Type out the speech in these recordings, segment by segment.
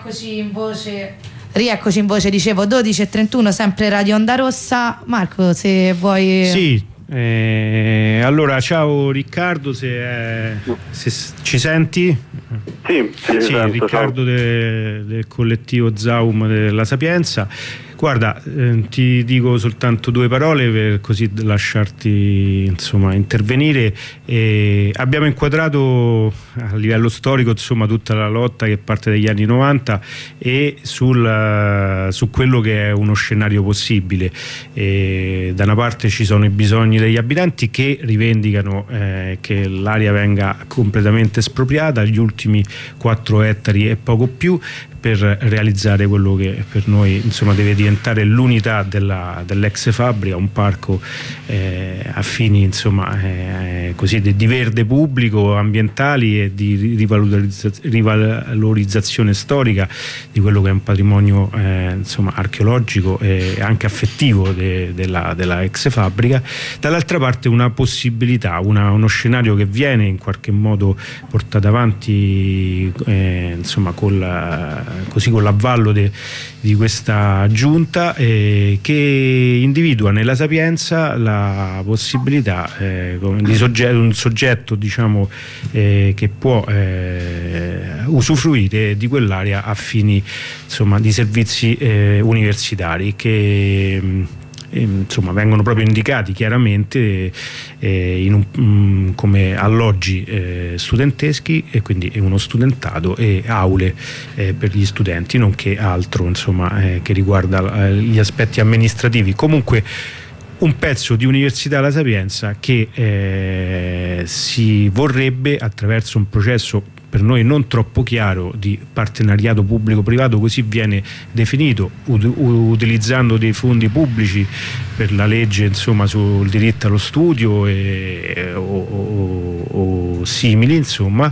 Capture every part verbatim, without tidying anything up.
rieccoci in voce. Rieccoci in voce, dicevo dodici e trentuno, sempre Radio Onda Rossa. Marco, se vuoi. Sì, eh, allora ciao Riccardo, se, eh, se ci senti? Sì, sì, sì sento, Riccardo de, del collettivo Zaum della Sapienza. Guarda, eh, ti dico soltanto due parole per così lasciarti insomma intervenire. E abbiamo inquadrato a livello storico insomma tutta la lotta che parte dagli anni novanta e sul, uh, su quello che è uno scenario possibile. E da una parte ci sono i bisogni degli abitanti che rivendicano eh, che l'area venga completamente espropriata, gli ultimi quattro ettari e poco più, per realizzare quello che per noi insomma deve diventare l'unità della, dell'ex fabbrica, un parco eh, a fini insomma eh, così di, di verde pubblico, ambientali e di rivalorizza, rivalorizzazione storica di quello che è un patrimonio eh, insomma archeologico e anche affettivo de, della, della ex fabbrica. Dall'altra parte una possibilità, una, uno scenario che viene in qualche modo portato avanti eh, insomma con la così con l'avvallo de, di questa giunta eh, che individua nella Sapienza la possibilità eh, di soggetto, un soggetto diciamo eh, che può eh, usufruire di quell'area a fini insomma di servizi eh, universitari che mh, insomma vengono proprio indicati chiaramente eh, in un, um, come alloggi eh, studenteschi, e quindi uno studentato e aule eh, per gli studenti, nonché altro insomma eh, che riguarda eh, gli aspetti amministrativi. Comunque un pezzo di Università La Sapienza che eh, si vorrebbe, attraverso un processo per noi non troppo chiaro di partenariato pubblico-privato, così viene definito, ut- utilizzando dei fondi pubblici per la legge insomma sul diritto allo studio e, o, o, o simili insomma,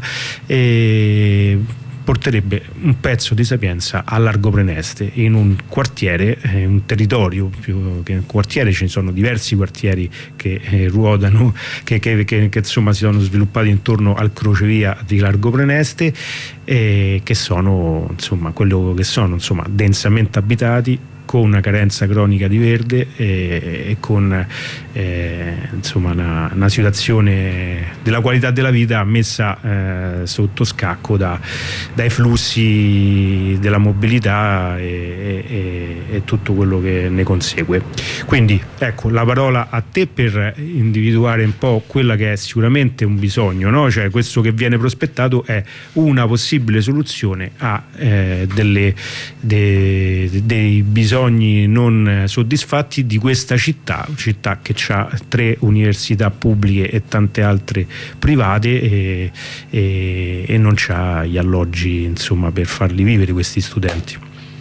e porterebbe un pezzo di Sapienza a Largo Preneste, in un quartiere, eh, un territorio più che un quartiere, ce ne sono diversi quartieri che eh, ruotano, che, che, che, che insomma si sono sviluppati intorno al crocevia di Largo Preneste, eh, che sono insomma quello che sono insomma densamente abitati, con una carenza cronica di verde e, e con eh, insomma una, una situazione della qualità della vita messa eh, sotto scacco da, dai flussi della mobilità e, e, e tutto quello che ne consegue. Quindi ecco la parola a te per individuare un po' quella che è sicuramente un bisogno, no? Cioè questo che viene prospettato è una possibile soluzione a eh, delle, de, de, dei bisogni non soddisfatti di questa città, città che ha tre università pubbliche e tante altre private e, e, e non c'ha gli alloggi insomma per farli vivere questi studenti.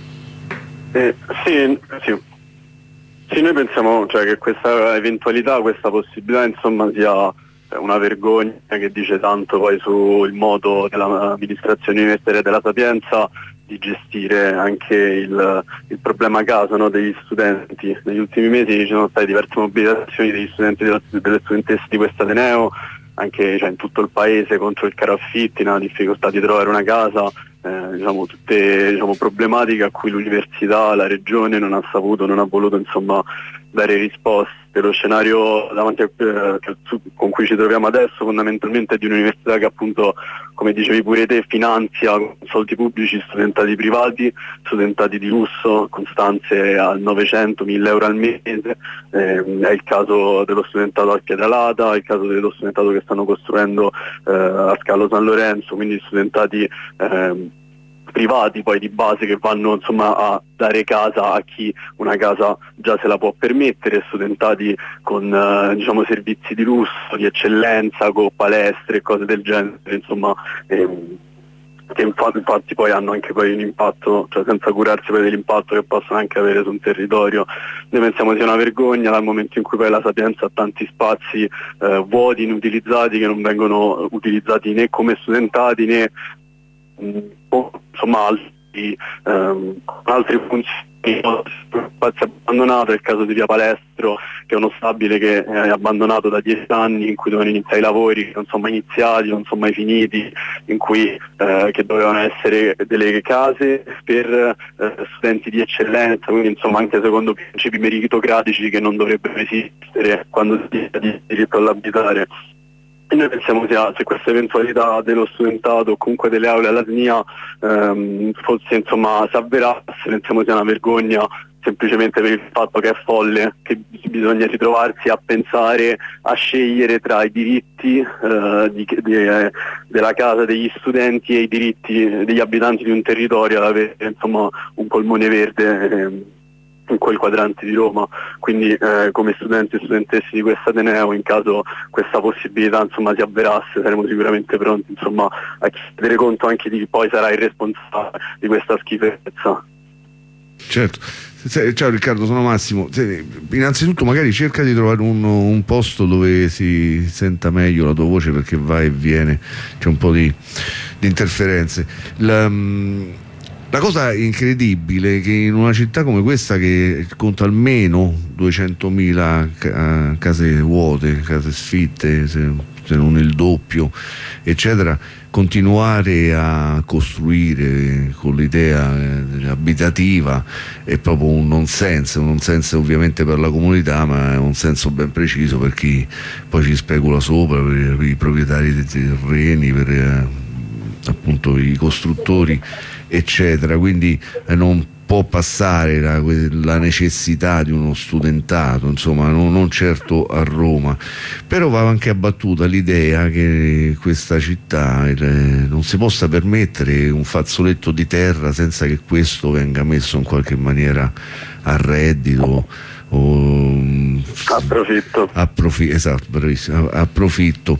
Eh, sì, sì. Sì, noi pensiamo cioè, che questa eventualità, questa possibilità insomma sia una vergogna che dice tanto poi sul modo dell'amministrazione universitaria della Sapienza di gestire anche il, il problema a casa, no, degli studenti. Negli ultimi mesi ci sono state diverse mobilitazioni degli studenti della, delle studentesse di questo Ateneo, anche cioè, in tutto il paese, contro il caro affitti, la difficoltà di trovare una casa, eh, diciamo, tutte diciamo, problematiche a cui l'università, la regione non ha saputo, non ha voluto insomma dare risposte. Lo scenario davanti a, eh, con cui ci troviamo adesso fondamentalmente è di un'università che appunto, come dicevi pure te, finanzia con soldi pubblici studentati privati, studentati di lusso, con stanze al novecento mille euro al mese, eh, è il caso dello studentato al Pietralata, è il caso dello studentato che stanno costruendo eh, a Scalo San Lorenzo, quindi studentati eh, privati poi di base che vanno insomma a dare casa a chi una casa già se la può permettere, studentati con eh, diciamo servizi di lusso, di eccellenza, con palestre e cose del genere, insomma ehm, che infatti, infatti poi hanno anche poi un impatto, cioè senza curarsi poi dell'impatto che possono anche avere su un territorio. Noi pensiamo sia una vergogna dal momento in cui poi la Sapienza ha tanti spazi eh, vuoti, inutilizzati, che non vengono utilizzati né come studentati né insomma altri, ehm, altre funzioni spazio abbandonato, è il caso di Via Palestro, che è uno stabile che è abbandonato da dieci anni, in cui dovevano iniziare i lavori, che non sono mai iniziati, non sono mai finiti, in cui eh, che dovevano essere delle case per eh, studenti di eccellenza, quindi insomma anche secondo principi meritocratici che non dovrebbero esistere quando si ha diritto all'abitare. E noi pensiamo sia, se questa eventualità dello studentato o comunque delle aule alla S N I A ehm, fosse, insomma, si avverasse, pensiamo sia una vergogna, semplicemente per il fatto che è folle, che bisogna ritrovarsi a pensare, a scegliere tra i diritti eh, di, di, eh, della casa degli studenti e i diritti degli abitanti di un territorio ad avere, insomma, un polmone verde eh, in quel quadrante di Roma. Quindi eh, come studenti e studentessi di questo Ateneo, in caso questa possibilità, insomma, si avverasse, saremo sicuramente pronti, insomma, a chiedere conto anche di chi poi sarà il responsabile di questa schifezza. Certo. Ciao Riccardo, sono Massimo. Innanzitutto magari cerca di trovare un, un posto dove si senta meglio la tua voce, perché va e viene, c'è un po' di, di interferenze. La, La cosa incredibile è che in una città come questa, che conta almeno duecentomila case vuote, case sfitte, se, se non il doppio, eccetera, continuare a costruire con l'idea eh, abitativa è proprio un non senso, un non senso ovviamente per la comunità, ma è un senso ben preciso per chi poi ci specula sopra, per, per i proprietari dei terreni, per eh, appunto i costruttori, eccetera. Quindi eh, non può passare la, la necessità di uno studentato, insomma, non, non certo a Roma. Però va anche abbattuta l'idea che questa città eh, non si possa permettere un fazzoletto di terra senza che questo venga messo in qualche maniera a reddito o approfitto, approfi esatto, bravissimo, approfitto,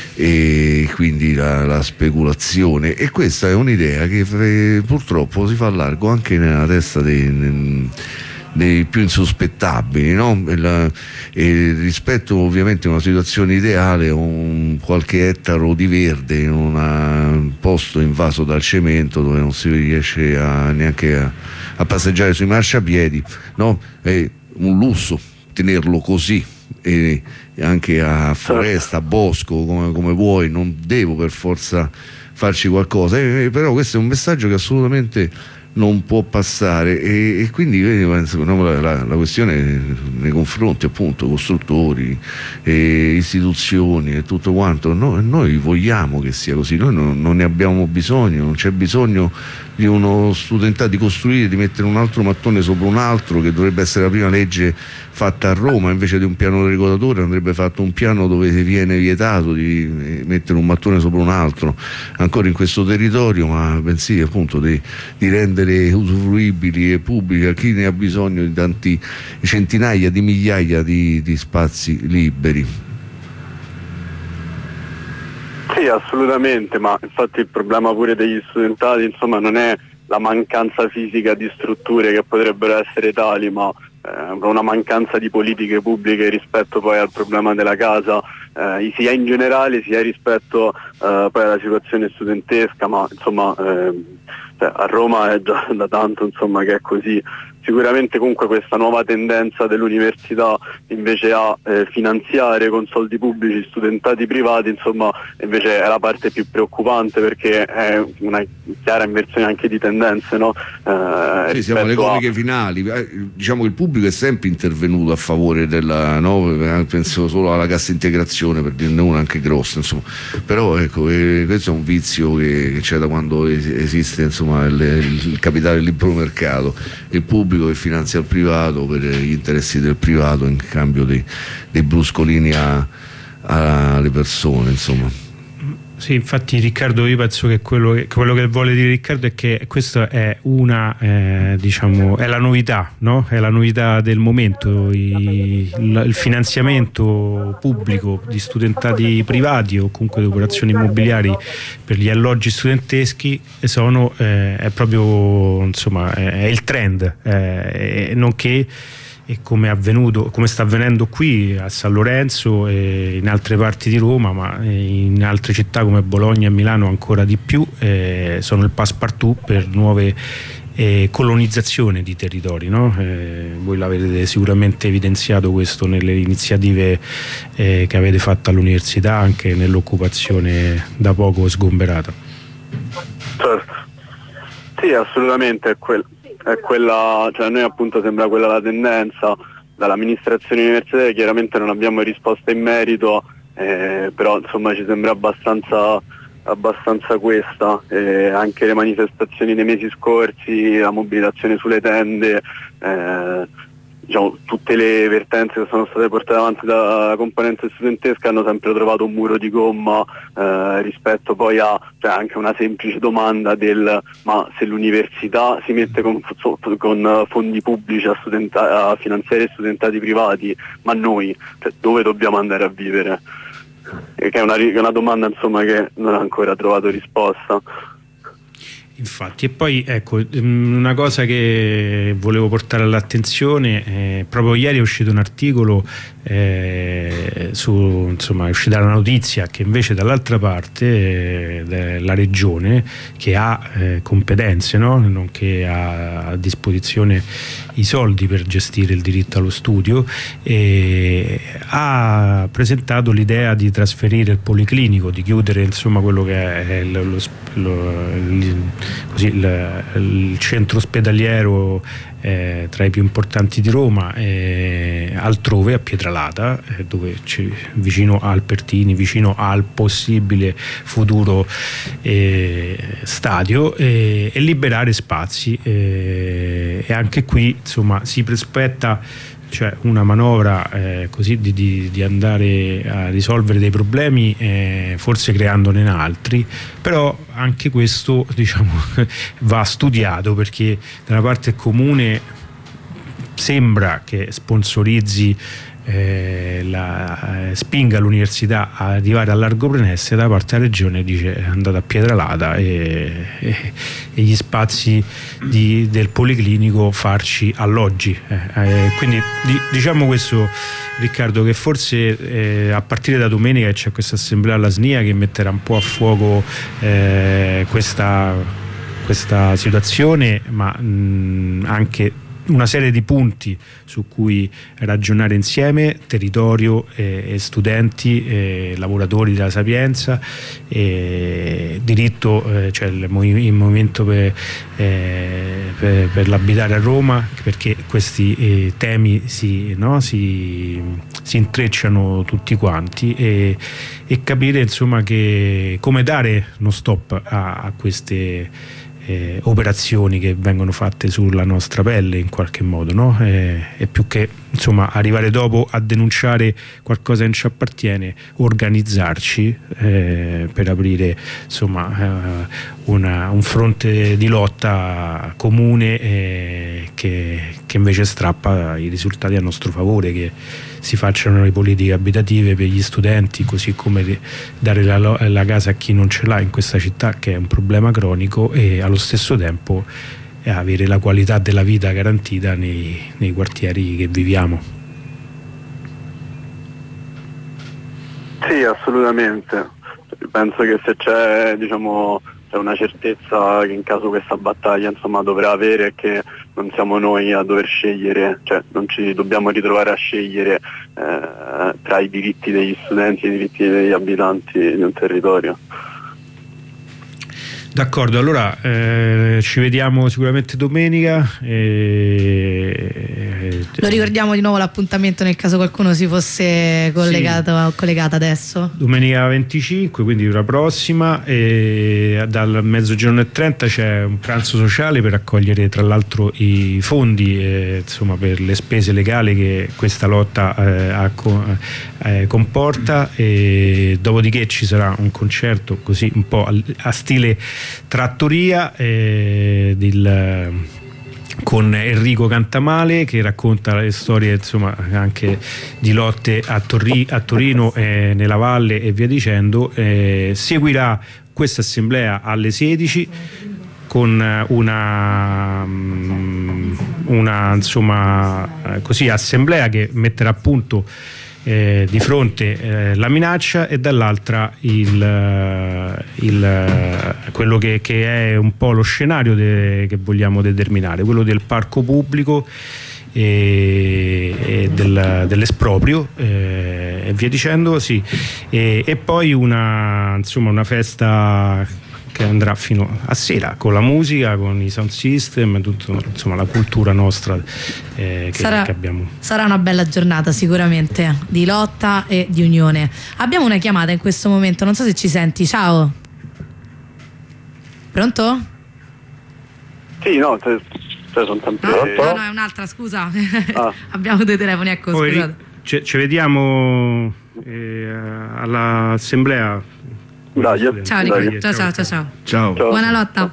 e quindi la, la speculazione. E questa è un'idea che eh, purtroppo si fa largo anche nella testa dei, dei più insospettabili, no? E la, e rispetto ovviamente a una situazione ideale, un qualche ettaro di verde in un posto invaso dal cemento dove non si riesce a, neanche a, a passeggiare sui marciapiedi, no? È un lusso tenerlo così, e anche a foresta, a bosco, come, come vuoi, non devo per forza farci qualcosa, e, però questo è un messaggio che assolutamente non può passare, e, e quindi penso, no, la, la questione nei confronti appunto costruttori e istituzioni e tutto quanto, no, noi vogliamo che sia così, noi non, non ne abbiamo bisogno, non c'è bisogno di uno studentato, di costruire, di mettere un altro mattone sopra un altro, che dovrebbe essere la prima legge fatta a Roma. Invece di un piano regolatore andrebbe fatto un piano dove viene vietato di mettere un mattone sopra un altro ancora in questo territorio, ma bensì appunto di, di rendere usufruibili e pubblici a chi ne ha bisogno di tanti centinaia di migliaia di, di spazi liberi. Sì, assolutamente, ma infatti il problema pure degli studentati, insomma, non è la mancanza fisica di strutture che potrebbero essere tali, ma eh, una mancanza di politiche pubbliche rispetto poi al problema della casa, eh, sia in generale sia rispetto eh, poi alla situazione studentesca, ma insomma eh, cioè, a Roma è già da tanto, insomma, che è così. Sicuramente comunque questa nuova tendenza dell'università invece a eh, finanziare con soldi pubblici studentati privati, insomma, invece è la parte più preoccupante, perché è una chiara inversione anche di tendenze, no? Eh, sì, siamo alle economiche a... finali. Eh, diciamo che il pubblico è sempre intervenuto a favore della, no? Penso solo alla cassa integrazione, per dirne una anche grossa, insomma. Però ecco, eh, questo è un vizio che, che c'è da quando es esiste, insomma, il, il capitale libero mercato, il pubblico che finanzia il privato per gli interessi del privato in cambio dei, dei bruscolini a, a, alle persone, insomma. Sì, infatti Riccardo, io penso che quello che, quello che vuole dire Riccardo è che questa è una eh, diciamo è la novità, no? È la novità del momento. I, il, il finanziamento pubblico di studentati privati o comunque di operazioni immobiliari per gli alloggi studenteschi sono eh, è proprio, insomma, è, è il trend, eh, nonché, e come è avvenuto, come sta avvenendo qui a San Lorenzo e in altre parti di Roma, ma in altre città come Bologna e Milano ancora di più, eh, sono il passepartout per nuove eh, colonizzazione di territori, no? Eh, voi l'avete sicuramente evidenziato questo nelle iniziative eh, che avete fatto all'università, anche nell'occupazione da poco sgomberata. Certo, sì, assolutamente, è, quel, è quella, cioè a noi appunto sembra quella la tendenza. Dall'amministrazione universitaria chiaramente non abbiamo risposta in merito, eh, però insomma ci sembra abbastanza, abbastanza questa, eh, anche le manifestazioni dei mesi scorsi, la mobilitazione sulle tende, eh, diciamo, tutte le vertenze che sono state portate avanti dalla componente studentesca hanno sempre trovato un muro di gomma eh, rispetto poi a, cioè, anche una semplice domanda del ma se l'università si mette con, con fondi pubblici a, studenta- a finanziare studentati privati, ma noi, cioè, dove dobbiamo andare a vivere? Che è una, una domanda insomma che non ha ancora trovato risposta. Infatti, e poi ecco una cosa che volevo portare all'attenzione, eh, proprio ieri è uscito un articolo eh, su, insomma è uscita la notizia che invece dall'altra parte eh, la regione, che ha eh, competenze, no? Nonché ha a disposizione i soldi per gestire il diritto allo studio, eh, ha presentato l'idea di trasferire il policlinico, di chiudere insomma quello che è lo, lo, lo, il, così, il, il centro ospedaliero eh, tra i più importanti di Roma, eh, altrove a Pietralata, eh, dove vicino al Pertini, vicino al possibile futuro eh, stadio, eh, e liberare spazi, eh, e anche qui insomma si prospetta, cioè, una manovra eh, così di, di, di andare a risolvere dei problemi, eh, forse creandone altri, però anche questo diciamo va studiato, perché da una parte il comune sembra che sponsorizzi Eh, la, eh, spinga l'università a arrivare a largo benessere, da parte della regione dice è andata a Pietralata e, e, e gli spazi di, del policlinico farci alloggi, eh, eh, quindi di, diciamo questo, Riccardo, che forse eh, a partire da domenica c'è questa assemblea alla S N I A che metterà un po' a fuoco eh, questa, questa situazione, ma mh, anche una serie di punti su cui ragionare insieme, territorio e, e studenti, e lavoratori della Sapienza, e diritto, eh, cioè il, il movimento per, eh, per, per l'abitare a Roma, perché questi eh, temi si, no, si, si intrecciano tutti quanti, e, e capire insomma che come dare uno stop a, a queste Eh, operazioni che vengono fatte sulla nostra pelle in qualche modo, no? Eh, e più che insomma arrivare dopo a denunciare qualcosa che non ci appartiene, organizzarci eh, per aprire insomma eh, una, un fronte di lotta comune eh, che, che invece strappa i risultati a nostro favore, che si facciano le politiche abitative per gli studenti, così come dare la, la casa a chi non ce l'ha in questa città, che è un problema cronico, e allo stesso tempo avere la qualità della vita garantita nei, nei quartieri che viviamo. Sì, assolutamente. Penso che se c'è, diciamo, c'è una certezza che in caso questa battaglia insomma dovrà avere, che non siamo noi a dover scegliere, cioè non ci dobbiamo ritrovare a scegliere eh, tra i diritti degli studenti e i diritti degli abitanti di un territorio. D'accordo, allora eh, ci vediamo sicuramente domenica. E... Lo ricordiamo di nuovo l'appuntamento nel caso qualcuno si fosse collegato o sì. collegata adesso. Domenica venticinque, quindi la prossima, e dal mezzogiorno e trenta c'è un pranzo sociale per raccogliere tra l'altro i fondi eh, insomma, per le spese legali che questa lotta eh, ha, eh, comporta, e dopodiché ci sarà un concerto così un po' a stile trattoria eh, del, con Enrico Cantamale, che racconta le storie insomma anche di lotte a, Torri, a Torino, eh, nella Valle e via dicendo. Eh, seguirà questa assemblea alle sedici con una, una insomma così assemblea che metterà a punto eh, di fronte eh, la minaccia e dall'altra il, il, quello che, che è un po' lo scenario de, che vogliamo determinare, quello del parco pubblico e, e del, dell'esproprio eh, e via dicendo, sì. E, e poi una, insomma, una festa che andrà fino a sera con la musica, con i sound system, tutto, insomma, la cultura nostra eh, che, sarà, che abbiamo. Sarà una bella giornata sicuramente di lotta e di unione. Abbiamo una chiamata in questo momento, non so se ci senti. Ciao. Pronto? Sì, no, te, te sono tanti. No, no, no, è un'altra, scusa. Ah. Abbiamo dei telefoni, ecco, Poi, scusate. Ci, ci vediamo eh, all'assemblea. Dai, ciao, ciao, ciao, ciao, ciao, ciao. Ciao. Buona lotta.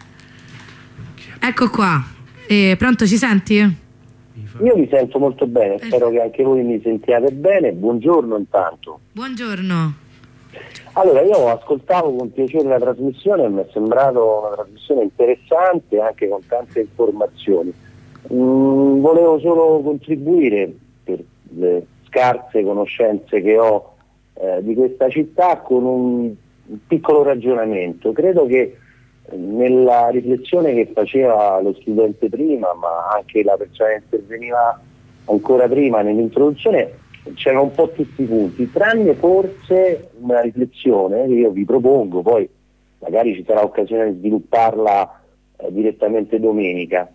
Ecco qua. Eh, pronto, ci senti? Io vi sento molto bene, eh. Spero che anche voi mi sentiate bene. Buongiorno intanto. Buongiorno. Allora, io ascoltavo con piacere la trasmissione e mi è sembrato una trasmissione interessante, anche con tante informazioni. Mm, volevo solo contribuire, per le scarse conoscenze che ho eh, di questa città, con un un piccolo ragionamento. Credo che nella riflessione che faceva lo studente prima, ma anche la persona che interveniva ancora prima nell'introduzione, c'erano un po' tutti i punti, tranne forse una riflessione che io vi propongo, poi magari ci sarà occasione di svilupparla eh, direttamente domenica.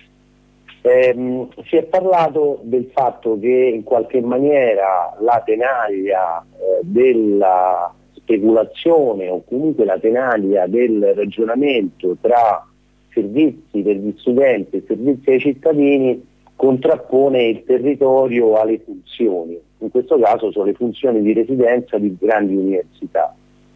Eh, si è parlato del fatto che in qualche maniera la tenaglia eh, della speculazione o comunque la tenaglia del ragionamento tra servizi per gli studenti e servizi ai cittadini contrappone il territorio alle funzioni, in questo caso sono le funzioni di residenza di grandi università.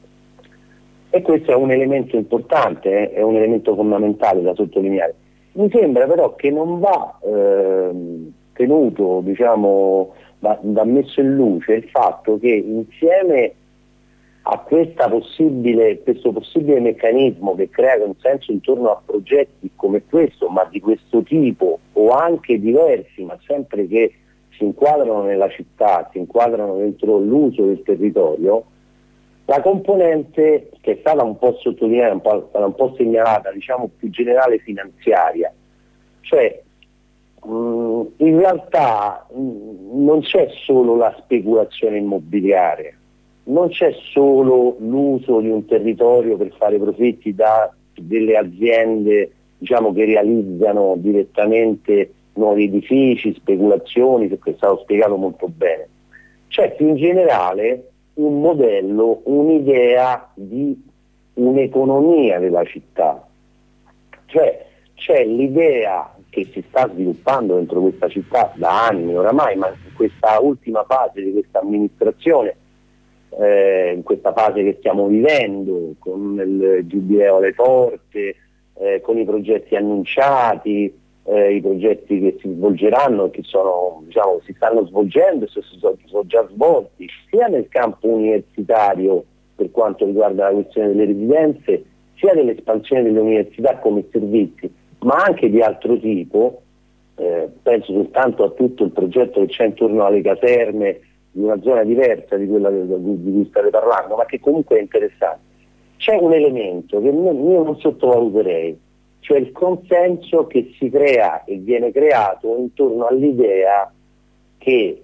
E questo è un elemento importante, eh, è un elemento fondamentale da sottolineare. Mi sembra però che non va eh, tenuto, diciamo, va, va messo in luce il fatto che insieme a questa possibile, questo possibile meccanismo che crea consenso intorno a progetti come questo, ma di questo tipo o anche diversi, ma sempre che si inquadrano nella città, si inquadrano dentro l'uso del territorio, la componente che è stata un po' sottolineata, un po', stata un po' segnalata, diciamo più generale finanziaria, cioè mh, in realtà mh, non c'è solo la speculazione immobiliare, non c'è solo l'uso di un territorio per fare profitti da delle aziende, diciamo, che realizzano direttamente nuovi edifici, speculazioni, perché è stato spiegato molto bene. C'è più in generale un modello, un'idea di un'economia della città. Cioè c'è l'idea che si sta sviluppando dentro questa città da anni oramai, ma in questa ultima fase di questa amministrazione, Eh, in questa fase che stiamo vivendo, con il giubileo alle porte, eh, con i progetti annunciati, eh, i progetti che si svolgeranno e che sono, diciamo, si stanno svolgendo e si sono, sono già svolti, sia nel campo universitario per quanto riguarda la questione delle residenze, sia dell'espansione delle università come servizi, ma anche di altro tipo. Eh, penso soltanto a tutto il progetto che c'è intorno alle caserme, di una zona diversa di quella di cui state parlando, ma che comunque è interessante. C'è un elemento che io non sottovaluterei, cioè il consenso che si crea e viene creato intorno all'idea che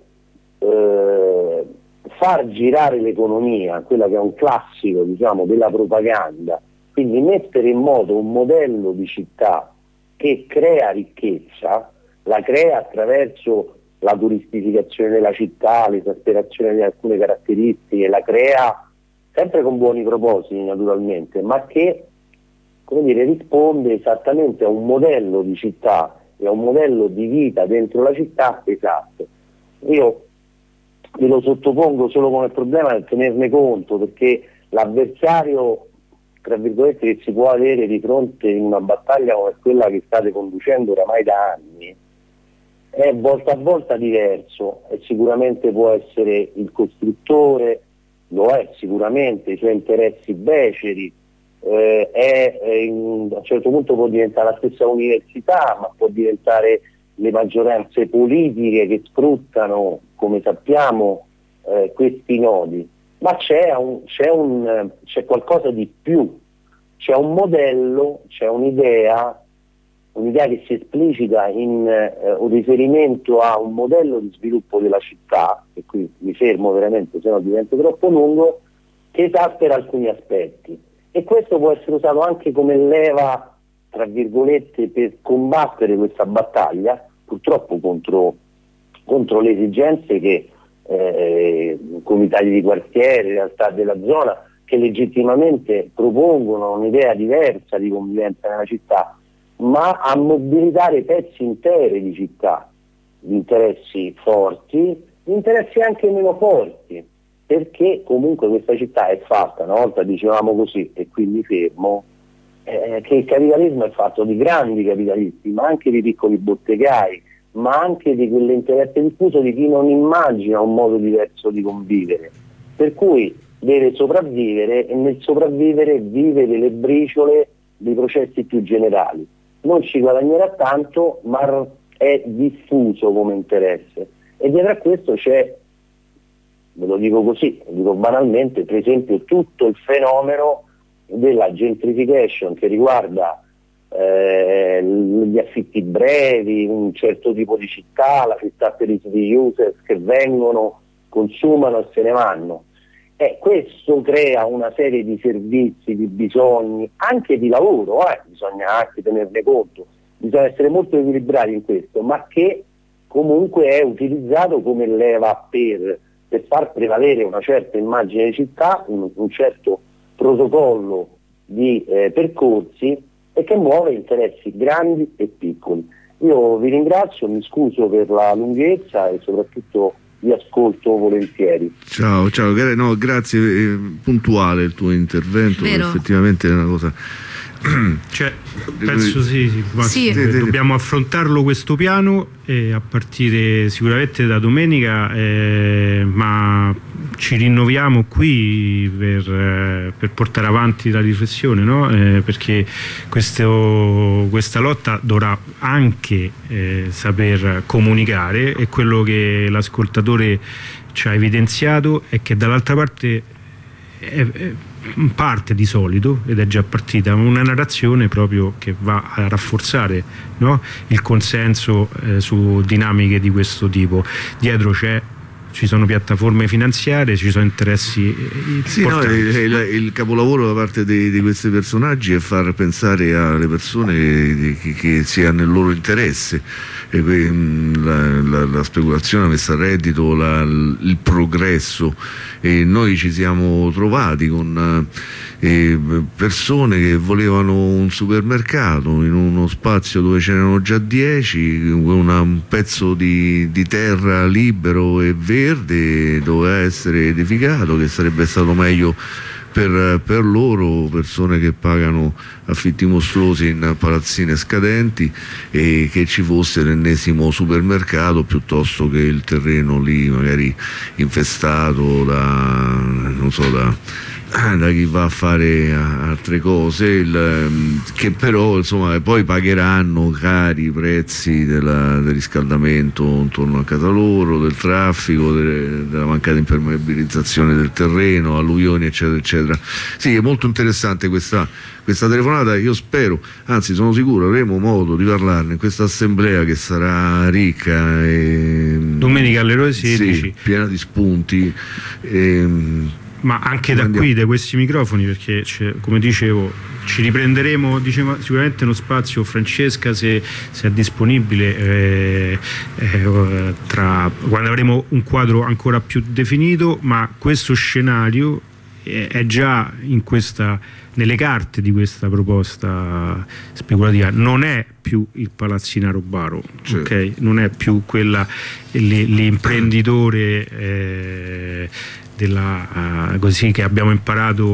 eh, far girare l'economia, quella che è un classico, diciamo, della propaganda, quindi mettere in moto un modello di città che crea ricchezza, la crea attraverso la turistificazione della città, l'esasperazione di alcune caratteristiche, la crea sempre con buoni propositi naturalmente, ma che, come dire, risponde esattamente a un modello di città e a un modello di vita dentro la città esatto. Io ve lo sottopongo solo come problema da tenerne conto, perché l'avversario, tra virgolette, che si può avere di fronte in una battaglia come quella che state conducendo oramai da anni è volta a volta diverso, e sicuramente può essere il costruttore, lo è sicuramente, i suoi interessi beceri, eh, è, è in, a un certo punto può diventare la stessa università, ma può diventare le maggioranze politiche che sfruttano, come sappiamo, eh, questi nodi, ma c'è, un, c'è, un, c'è qualcosa di più, c'è un modello, c'è un'idea, un'idea che si esplicita in eh, un riferimento a un modello di sviluppo della città, e qui mi fermo veramente, se no diventa troppo lungo, che esaspera alcuni aspetti. E questo può essere usato anche come leva, tra virgolette, per combattere questa battaglia, purtroppo contro, contro le esigenze che eh, comitati di quartiere, realtà della zona, che legittimamente propongono un'idea diversa di convivenza nella città, ma a mobilitare pezzi interi di città, di interessi forti, di interessi anche meno forti, perché comunque questa città è fatta, una volta dicevamo così, e qui mi fermo, eh, che il capitalismo è fatto di grandi capitalisti, ma anche di piccoli bottegai, ma anche di quell'interesse diffuso di chi non immagina un modo diverso di convivere, per cui deve sopravvivere, e nel sopravvivere vive delle briciole dei processi più generali. Non ci guadagnerà tanto, ma è diffuso come interesse, e dietro a questo c'è, ve lo dico così, lo dico banalmente, per esempio tutto il fenomeno della gentrification che riguarda eh, gli affitti brevi, un certo tipo di città, la città per i city users che vengono, consumano e se ne vanno. E questo crea una serie di servizi, di bisogni, anche di lavoro, eh, bisogna anche tenerne conto, bisogna essere molto equilibrati in questo, ma che comunque è utilizzato come leva per, per far prevalere una certa immagine di città, un, un certo protocollo di eh, percorsi, e che muove interessi grandi e piccoli. Io vi ringrazio, mi scuso per la lunghezza e soprattutto vi ascolto volentieri. Ciao, ciao, no, grazie, eh, puntuale il tuo intervento, effettivamente è una cosa. Cioè, penso sì, sì, ma sì. dobbiamo affrontarlo questo piano eh, a partire sicuramente da domenica, eh, ma ci rinnoviamo qui per, eh, per portare avanti la riflessione, no? Eh, perché questo, questa lotta dovrà anche eh, saper comunicare, e quello che l'ascoltatore ci ha evidenziato è che dall'altra parte è, è parte di solito, ed è già partita una narrazione proprio che va a rafforzare, no? il consenso eh, su dinamiche di questo tipo. Dietro c'è ci sono piattaforme finanziarie, ci sono interessi sì, no, il, il, il capolavoro da parte di, di questi personaggi è far pensare alle persone che, che sia nel loro interesse, e la, la, la speculazione messa a reddito, la, il progresso, e noi ci siamo trovati con eh, persone che volevano un supermercato in uno spazio dove c'erano già dieci, una, un pezzo di, di terra libero e verde doveva essere edificato, che sarebbe stato meglio per, per loro, persone che pagano affitti mostruosi in palazzine scadenti, e che ci fosse l'ennesimo supermercato piuttosto che il terreno lì magari infestato da, non so, da, da chi va a fare altre cose, il, che però insomma poi pagheranno cari i prezzi della, del riscaldamento intorno a casa loro, del traffico, de, della mancata impermeabilizzazione del terreno, alluvioni eccetera eccetera. Sì, è molto interessante questa, questa telefonata, io spero, anzi sono sicuro avremo modo di parlarne in questa assemblea che sarà ricca e, domenica alle ore sedici, sì, piena di spunti, e, ma anche da qui, da questi microfoni, perché come dicevo ci riprenderemo, diciamo, sicuramente uno spazio, Francesca se, se è disponibile, eh, eh, tra, quando avremo un quadro ancora più definito, ma questo scenario è, è già in questa, nelle carte di questa proposta speculativa. Non è più il palazzinaro baro, certo. Okay? Non è più quella, l'imprenditore eh, della, uh, così che abbiamo imparato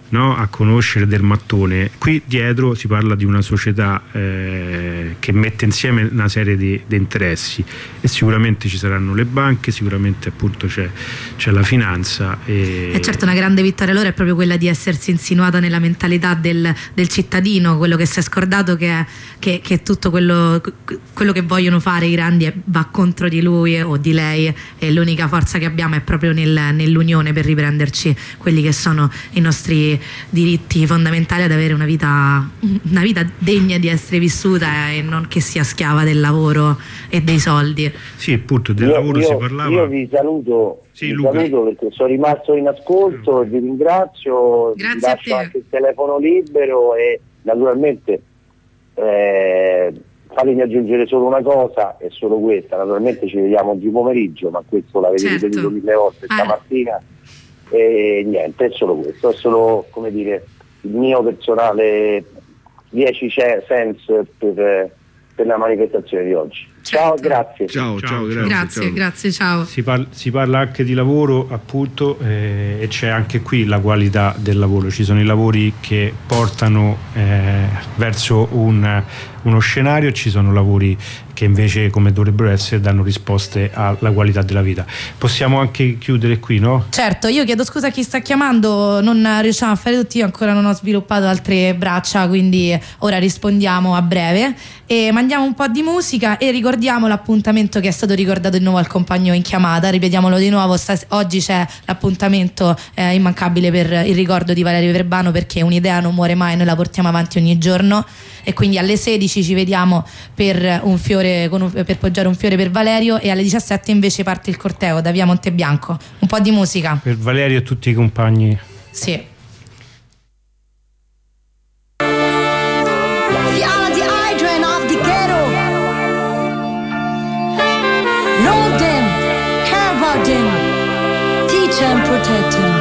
no, a conoscere del mattone. Qui dietro si parla di una società eh, che mette insieme una serie di, di interessi, e sicuramente ci saranno le banche, sicuramente appunto c'è, c'è la finanza e... e certo una grande vittoria loro è proprio quella di essersi insinuata nella mentalità del, del cittadino, quello che si è scordato che, è, che, che tutto quello, quello che vogliono fare i grandi va contro di lui o di lei, e l'unica forza che abbiamo è proprio nel, nell'unione per riprenderci quelli che sono i nostri diritti fondamentali ad avere una vita, una vita degna di essere vissuta e non che sia schiava del lavoro e dei soldi. Sì, appunto del io, lavoro io, si parlava. Io vi saluto, sì, vi Luca. saluto perché sono rimasto in ascolto, vi ringrazio, Grazie vi lascio a te. anche il telefono libero e naturalmente eh, fatemi aggiungere solo una cosa, e solo questa, naturalmente ci vediamo oggi pomeriggio, ma questo l'avete Certo. ripetuto mille volte Ah. stamattina. E niente, è solo questo, è solo, come dire, il mio personale dieci cents per, per la manifestazione di oggi. Ciao, Certo. grazie. Ciao, ciao, Ciao, grazie. Grazie, ciao. grazie, ciao. Si, par- si parla anche di lavoro, appunto, eh, e c'è anche qui la qualità del lavoro. Ci sono i lavori che portano eh, verso un, uno scenario, e ci sono lavori che invece, come dovrebbero essere, danno risposte alla qualità della vita. Possiamo anche chiudere qui, no? Certo, io chiedo scusa a chi sta chiamando, non riusciamo a fare tutti, io ancora non ho sviluppato altre braccia, quindi ora rispondiamo a breve e mandiamo un po' di musica e ricordiamo l'appuntamento che è stato ricordato di nuovo al compagno in chiamata. Ripetiamolo di nuovo, stas- oggi c'è l'appuntamento eh, immancabile per il ricordo di Valerio Verbano, perché un'idea non muore mai, noi la portiamo avanti ogni giorno, e quindi alle sedici ci vediamo per, un fiore, con un, per poggiare un fiore per Valerio, e alle diciassette invece parte il corteo da via Montebianco. Un po' di musica. Per Valerio e tutti i compagni. Sì. Fiala di Hydran of the ghetto. Love them, care about them, teach and protect them.